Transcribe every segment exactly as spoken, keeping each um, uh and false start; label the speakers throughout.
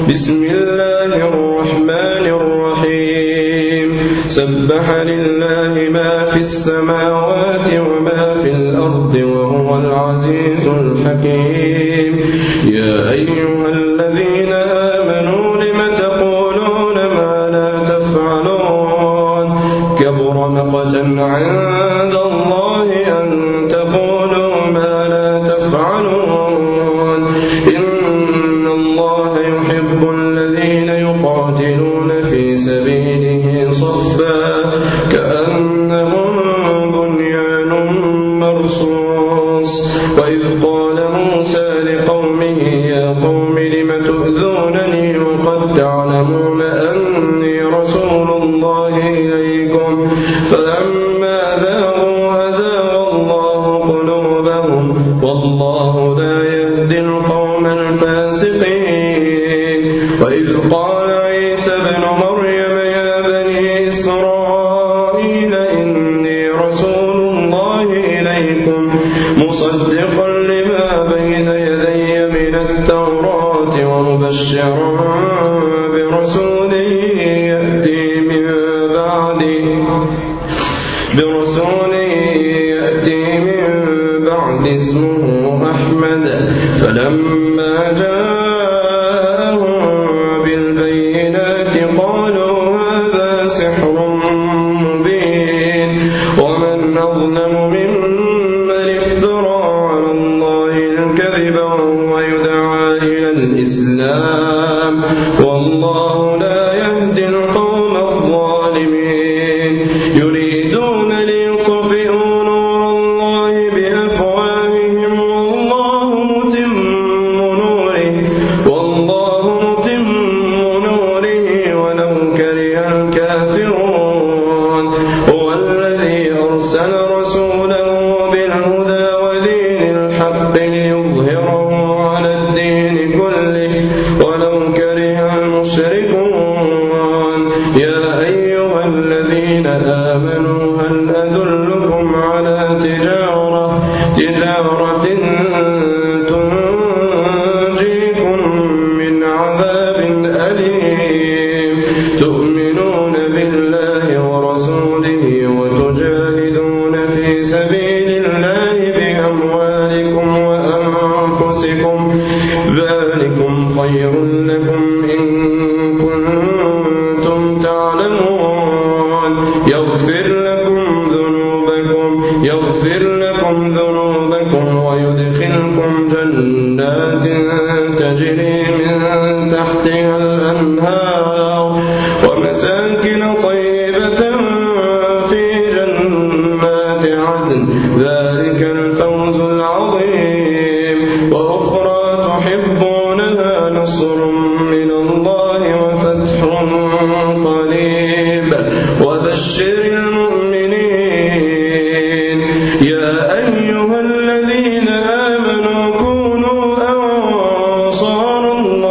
Speaker 1: بسم الله الرحمن الرحيم سبح لله ما في السماوات وما في الأرض وهو العزيز الحكيم يا أيها الذين آمنوا لم تقولون ما لا تفعلون كبر مقتا عند الله أن تقولوا ما لا تفعلون إن الله يحب الذين يقاتلون في سبيله صفا كأنهم بنيان مرصوص وإذ قال موسى لقومه يا قوم لم تؤذونني وقد تعلمون أني رسول الله إليكم فلما زاغوا أزاغ الله قلوبهم والله لا يهدي القوم الفاسقين وإذ قال عيسى ابن مريم يا بني إسرائيل إني رسول الله إليكم مصدقا لما بين يدي من التوراة ومبشرا برسول يأتي من بعدي برسول يأتي من بعد اسمه أحمد فلما جاءهم بالبينات قالوا هذا سحر مبين ومن أظلم ممن افترى على الله الكذب وهو يدعى إلى الإسلام والله لا يهدي القوم الظالمين يريدون ليطفئوا نور الله بأفواههم والله متم نوره والله متم نوره ولو كره الكافرون هو الذي أرسل رسوله بالهدى ودين الحق ليظهره على الدين كله ولو كره المشركون يا أيها الذين آمنوا هل أدلكم على تجارة تجارة تنجيكم من عذاب أليم تؤمنون بالله ورسوله وتجاهدون في سبيل الله بأموالكم وأنفسكم ذلكم خير لكم إن كنتم تعلمون يغفر لكم ذنوبكم يغفر لكم ذنوبكم ويدخلكم جنات تجري من تحتها الأنهار ومساكن طيبة في جنات عدن ذلك الفوز العظيم وأخرى تحبونها نصر من الله وفتح قريب وبشر المؤمنين يا أيها الذين آمنوا كونوا أنصار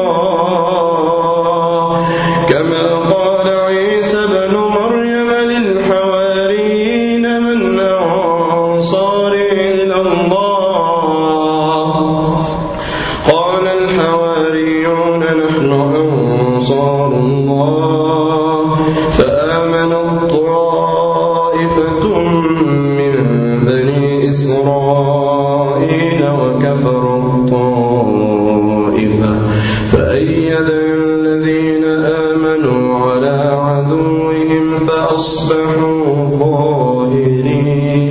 Speaker 1: الله كما قال عيسى ابن مريم للحواريين من أنصاري إلى الله قال الحواريون نحن أنصار الله فآمنت طائفة من بني إسرائيل وكفروا الطائفة فأيدنا الذين آمنوا على عدوهم فأصبحوا ظاهرين